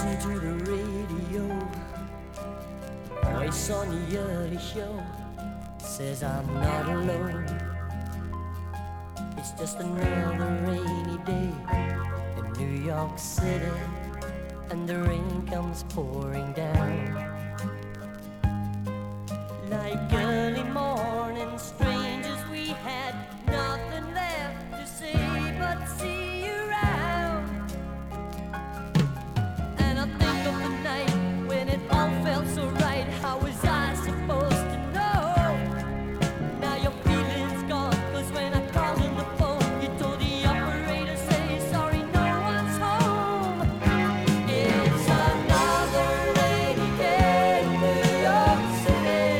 listen to the radio. Voice on the early show says I'm not alone. It's just another rainy day in New York City, and the rain comes pouring down. Like early morning strangers, we had nothing left to say but see you round. And I think of the night when it all felt so right. How was I supposed to know? Now your feeling's gone, 'cause when I called on the phone, you told the operator, say sorry, no one's home. It's another rainy day in New York City.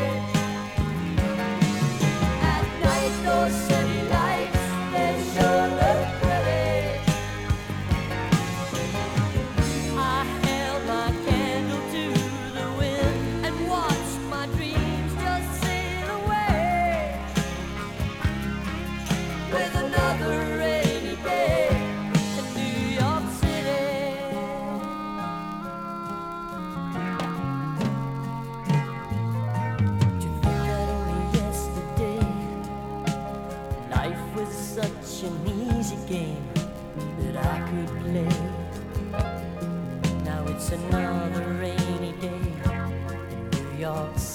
At night those city lights, they sure look pretty. I held my candle to the wind and watched my dreams just sail away. With another rainy day in New York City. To think that only yesterday life was such an easy game that I could play. Now it's another rainy day in New York City.